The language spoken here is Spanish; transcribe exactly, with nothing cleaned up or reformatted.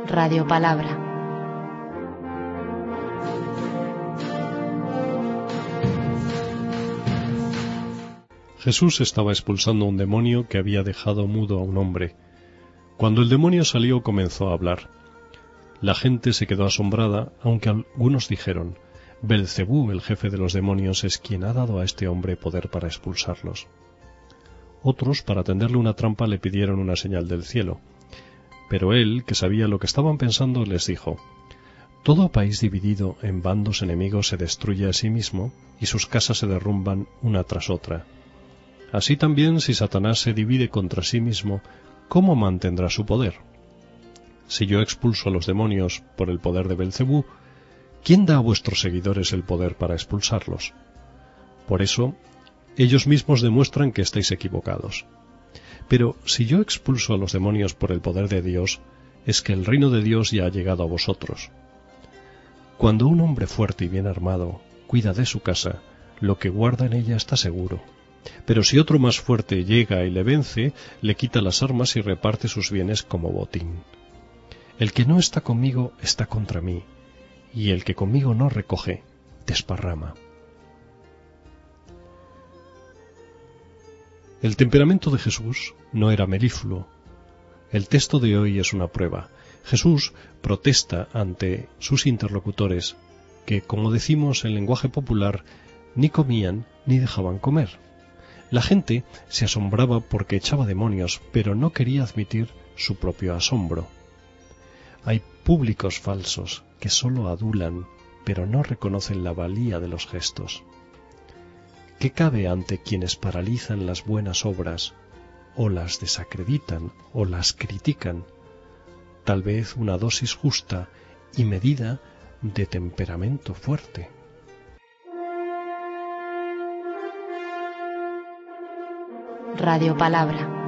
Radio Palabra. Jesús estaba expulsando un demonio que había dejado mudo a un hombre. Cuando el demonio salió, comenzó a hablar. La gente se quedó asombrada, aunque algunos dijeron: Belcebú, el jefe de los demonios, es quien ha dado a este hombre poder para expulsarlos. Otros, para tenderle una trampa, le pidieron una señal del cielo. Pero él, que sabía lo que estaban pensando, les dijo: Todo país dividido en bandos enemigos se destruye a sí mismo, y sus casas se derrumban una tras otra. Así también, si Satanás se divide contra sí mismo, ¿cómo mantendrá su poder? Si yo expulso a los demonios por el poder de Belcebú, ¿quién da a vuestros seguidores el poder para expulsarlos? Por eso, ellos mismos demuestran que estáis equivocados. Pero si yo expulso a los demonios por el poder de Dios, es que el reino de Dios ya ha llegado a vosotros. Cuando un hombre fuerte y bien armado cuida de su casa, lo que guarda en ella está seguro. Pero si otro más fuerte llega y le vence, le quita las armas y reparte sus bienes como botín. El que no está conmigo está contra mí, y el que conmigo no recoge, desparrama. El temperamento de Jesús no era melífluo. El texto de hoy es una prueba. Jesús protesta ante sus interlocutores que, como decimos en lenguaje popular, ni comían ni dejaban comer. La gente se asombraba porque echaba demonios, pero no quería admitir su propio asombro. Hay públicos falsos que sólo adulan, pero no reconocen la valía de los gestos. ¿Qué cabe ante quienes paralizan las buenas obras, o las desacreditan, o las critican? Tal vez una dosis justa y medida de temperamento fuerte. Radio Palabra.